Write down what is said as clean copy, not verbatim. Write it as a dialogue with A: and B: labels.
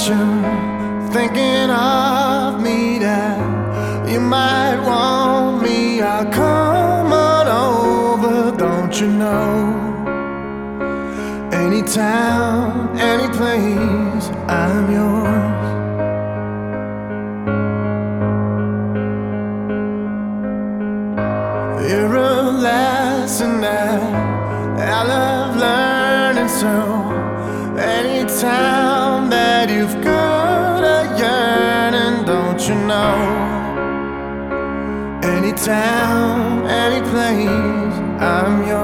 A: you thinking of me, that you might want me. I'll come on over, don't you know? Any town, any place, I'm yours. You're a lesson that I love learning, so any time that you've got a yearning, don't you know? Any town, any place, I'm yours.